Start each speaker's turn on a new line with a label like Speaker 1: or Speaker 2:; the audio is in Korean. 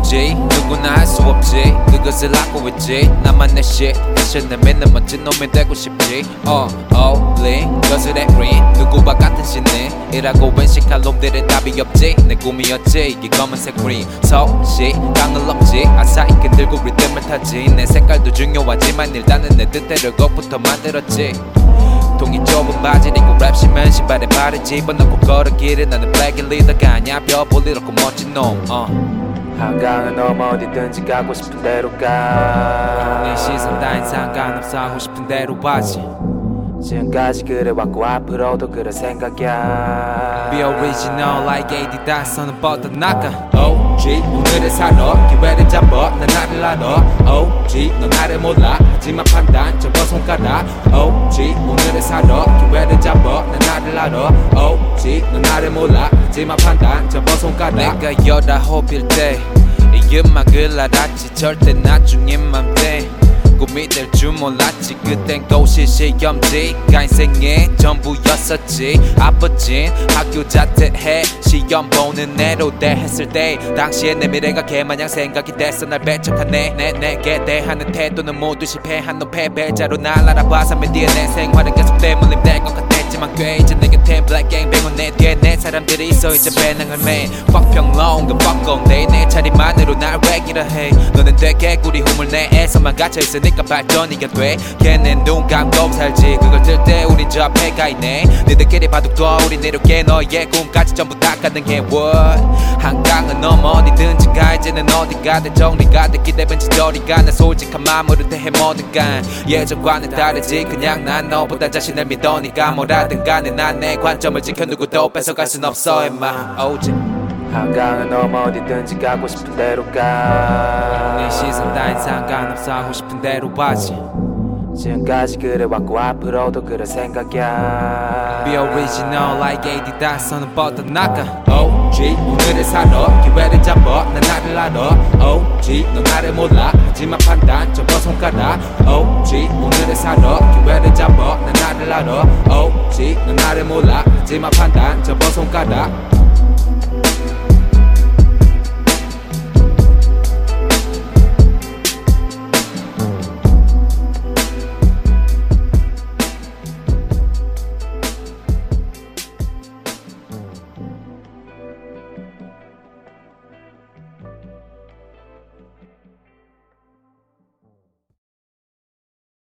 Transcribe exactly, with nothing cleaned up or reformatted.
Speaker 1: 없지 누구나 할 수 없지 그것을 하고 있지 나만 내 shit 대신 내 믿는 멋진 놈이 되고 싶지 어 어울린 거슬의 green 누구와 같은 신이 이라고 인식할 놈들은 답이 없지 내 꿈이었지 이게 검은색 green 소식 강을 넘지 아사히 끈들고 리듬을 타지 내 색깔도 중요하지만 일단은 내 뜻대로 곡부터 만들었지 통이 좁은 바지를 입고 랩 신면 신발에 발을 집어넣고 걸어길을 나는 블랙 리더가 아니야 뼈볼 이렇고 멋진 놈 uh.
Speaker 2: 한강을 넘어 어디든지 가고 싶은 대로 가
Speaker 1: 네 시선 따윈 상관없어 하고 싶은 대로 봐지
Speaker 2: 지금까지 그래왔고 앞으로도 그럴 생각이야
Speaker 1: Be original like 에디다스는 뻗어나가 오지 오늘을 살아 기회를 잡아 난 나를 알아 오지 넌 나를 몰라 하지만 판단 접어 손가락 오지 오늘을 살아 기회를 잡아 난 나를 알아 오지 넌 나를 몰라 하지만 판단 접어 손가락 내가 열아홉일 때 이 음악을 알았지 절대 나중인 맘때 꿈이 될 줄 몰랐지 그땐 고시 시험지가 인생의 전부였었지 아버진 학교 자퇴해 시험 보는 애로 대했을 때 당시에 내 미래가 개마냥 생각이 됐어 날 배척하네 내, 내게 대하는 태도는 모두 실패한 너 패배자로 날 알아봐서 미디어 내 생활은 계속 대물림될 것 같았지만 꽤 이제 내 곁엔 블랙 갱뱅은 내 뒤에 내 사람들이 있어 이제 배낭을 매 Fuck 평롱 그 fuck all day 내 자리만으로 날 왜기라 해 너는 되게 구리 hum을 내에서만 갇혀있으니 니까 발전이가 돼 걔는 눈 감고 살지 그걸 들 때 우린 저 앞에 가 있네 니들끼리 바둑 둬 우린 이렇게 너의 꿈까지 전부 다 가능해 What 한강은 넘어 어디든지 가 이제는 어디 가든 정리가 돼 기대면 지저리가 난 솔직한 마음으로 대해 뭐든 간 예전과는 다르지 그냥 난 너보다 자신을 믿으니까 뭐라든 간에 난 내 관점을 지켜 누구도 뺏어갈 순 없어 임마 오직
Speaker 2: 한강을 넘어 어디든지 가고 싶은 대로 가
Speaker 1: 네 시선 따윈 상관없어 하고 싶은 대로 봐지
Speaker 2: 지금까지 그래왔고 앞으로도 그럴 생각이야
Speaker 1: Be original like 에디다스는 뻗어나가 오지 오늘을 살아 기회를 잡아 난 나를 알아 오지 넌 나를 몰라 하지만 판단 접어 손가락 오지 오늘을 살아 기회를 잡아 난 나를 알아 오지 넌 나를 몰라 하지만 판단 접어 손가락